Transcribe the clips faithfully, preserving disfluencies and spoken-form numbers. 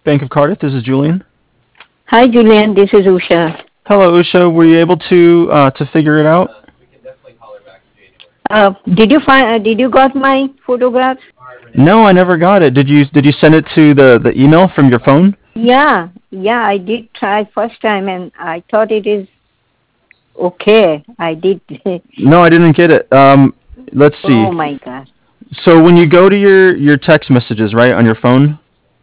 Bank of Cardiff. This is Julian. Hi, Julian. This is Usha. Hello, Usha. Were you able to uh, to figure it out? Uh, did you find? Uh, did you got my photographs? No, I never got it. Did you Did you send it to the the email from your phone? Yeah, yeah. I did try first time, and I thought it is okay. I did. No, I didn't get it. Um, let's see. Oh my God. So when you go to your your text messages, right, on your phone.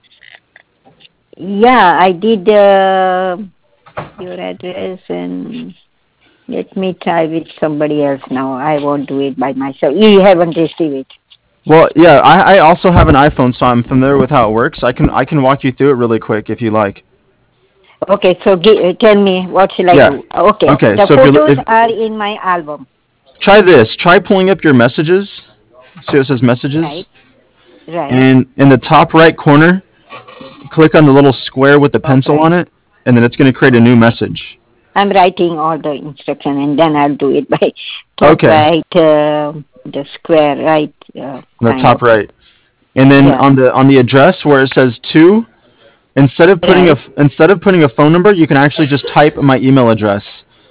Yeah, I did. Uh, your address and let me try with somebody else now. I won't do it by myself. You haven't received it. Well, yeah, I, I also have an iPhone, so I'm familiar with how it works. I can I can walk you through it really quick if you like. Okay, so gi- uh, tell me what shall I Yeah. do? Okay, Okay. the So if you're photos if are in my album, try this, try pulling up your messages. See what it says messages, right? Right. and in the top right corner, click on the little square with the pencil Okay. on it, and then it's going to create a new message. I'm writing all the instruction and then I'll do it by top Okay. right, uh, the square right, uh, The kind top of. right, and then Yeah. on the on the address where it says two, instead of putting a Right. instead of putting a phone number, you can actually just type my email address,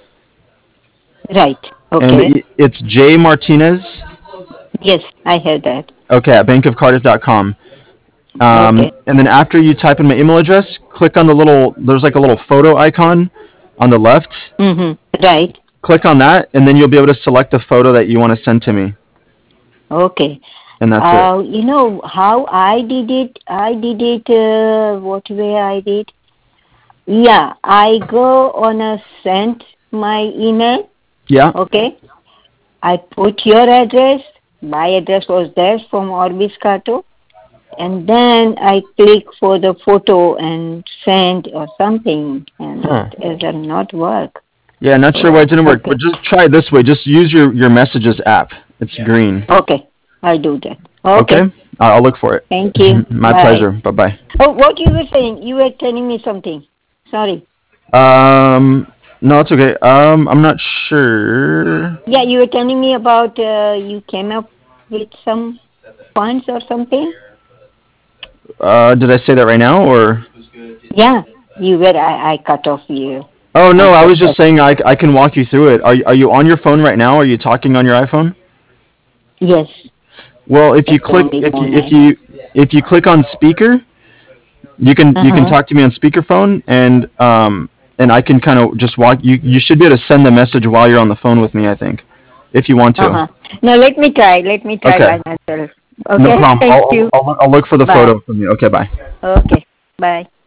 Right. and Okay. it- it's J Martinez. Yes, I heard that. Okay, at bank of cardiff dot com. Um, Okay. and then after you type in my email address, click on the little there's like a little photo icon on the left. Mhm. Right. Click on that, and then you'll be able to select the photo that you want to send to me, Okay. and that's it. Uh, you know how I did it? I did it. Uh, what way I did? Yeah, I go on a send my email. Yeah. Okay. I put your address. My address was there from Orbis Cato. And then I click for the photo and send or something, and it Huh. does not work. Yeah, not sure why Oh, it didn't work, okay. but just try it this way. Just use your your messages app. It's green. Okay, I'll do that. Okay. Okay, I'll I'll look for it. thank you. My Bye. pleasure. Bye bye. Oh, what you were saying? You were telling me something. Sorry. Um. No, it's okay. Um, I'm not sure. Yeah, you were telling me about uh, you came up with some funds or something. Uh, did I say that right now or? Yeah, you were. I, I cut off you. Oh no, I I said, was just saying I, I can walk you through it. Are you, are you on your phone right now? Are you talking on your iPhone? yes, Well, if you that's the click only if you phone if I have. you if you click on speaker, you can Uh you can huh. talk to me on speakerphone, and um and I can kind of just walk you. You should be able to send the message while you're on the phone with me. I think, if you want Uh to. huh. Now let me try. Let me try Okay, by myself. no Okay. problem. Thank I'll you. I'll, I'll look for the Bye. photo from you. Okay, bye. Okay. Bye.